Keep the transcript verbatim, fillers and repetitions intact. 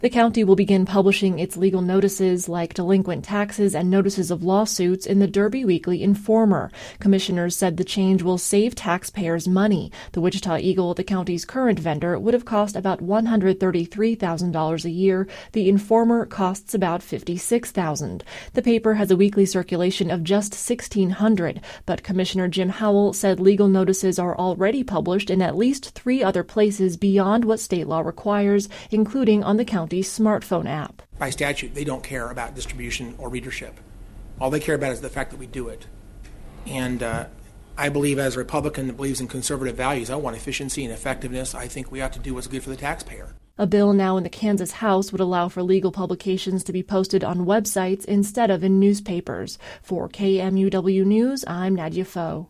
The county will begin publishing its legal notices like delinquent taxes and notices of lawsuits in the Derby Weekly Informer. Commissioners said the change will save taxpayers money. The Wichita Eagle, the county's current vendor, would have cost about one hundred thirty-three thousand dollars a year. The Informer costs about fifty-six thousand dollars. The paper has a weekly circulation of just sixteen hundred, but Commissioner Jim Howell said legal notices are already published in at least three other places beyond what state law requires, including on the county's smartphone app. By statute, they don't care about distribution or readership. All they care about is the fact that we do it. And uh, I believe, as a Republican that believes in conservative values, I want efficiency and effectiveness. I think we ought to do what's good for the taxpayer. A bill now in the Kansas House would allow for legal publications to be posted on websites instead of in newspapers. For K M U W News, I'm Nadia Foe.